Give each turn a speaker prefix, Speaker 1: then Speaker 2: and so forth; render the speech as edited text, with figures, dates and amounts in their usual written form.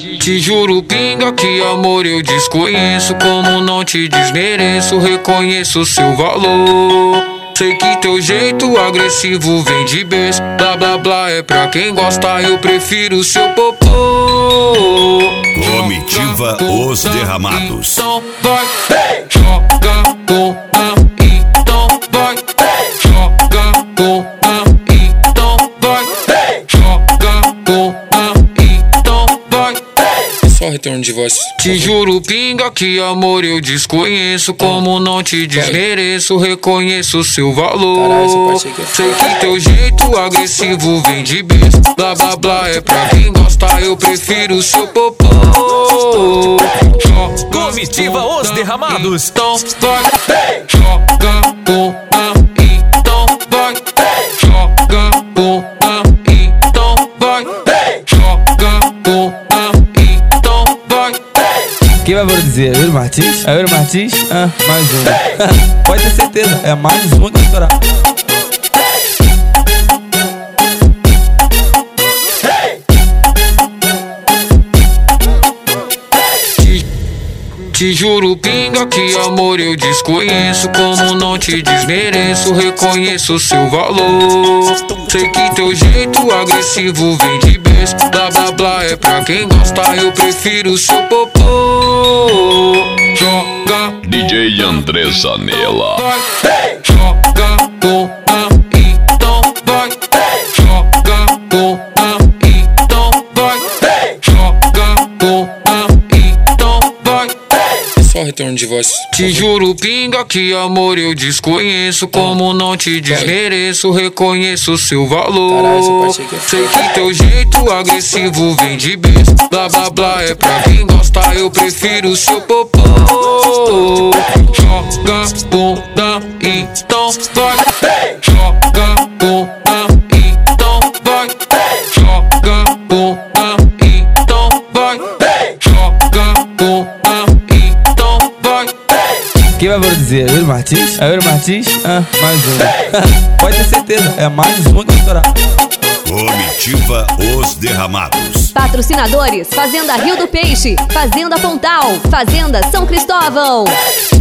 Speaker 1: Te juro, pinga, que amor eu desconheço. Como não te desmereço, reconheço seu valor. Sei que teu jeito agressivo vem de berço. Blá blá blá é pra quem gosta, eu prefiro seu popô.
Speaker 2: Comitiva Os Derramados.
Speaker 1: Então vai, joga com a, então vai, joga com a, então vai, joga com a, então vai. Só retorno de voz. Te juro, pinga, que amor eu desconheço. Como não te desmereço, reconheço seu valor. Sei que teu jeito agressivo vem de berço. Blá blá blá é pra quem gosta, eu prefiro seu popô.
Speaker 3: Comitiva Os Derramados.
Speaker 1: Então vai, joga com a, então vai, joga com a, então vai, joga com a, então vai.
Speaker 4: Quem vai produzir? É o Euro Martins? É o Euro Martins? Mais um. Pode ter certeza, é mais um que vai estourar.
Speaker 1: Te juro, pinga, que amor eu desconheço. Como não te desmereço, reconheço seu valor. Sei que teu jeito agressivo vem de berço. Blá blá blá é pra quem gosta, eu prefiro seu popô. Joga
Speaker 2: DJ André Zanella.
Speaker 1: vai, joga com a, então vai, joga com a, então vai, joga com a, então vai. Só retorno de voz. Te juro, pinga, que amor eu desconheço. Como não te desmereço, reconheço seu valor. Sei que teu jeito agressivo vem de berço. Blá blá blá é pra quem gosta, eu prefiro seu popô. Joga bunda, então vai, joga com a, então vai, joga com a, então vai, joga com a, então vai.
Speaker 4: Quem vai produzir? É o Euro Martins? É o Euro Martins? Mais um. Pode ter certeza, é mais um que vai estourar.
Speaker 2: Comitiva Os Derramados.
Speaker 5: Patrocinadores: Fazenda Rio do Peixe, Fazenda Pontal, Fazenda São Cristóvão.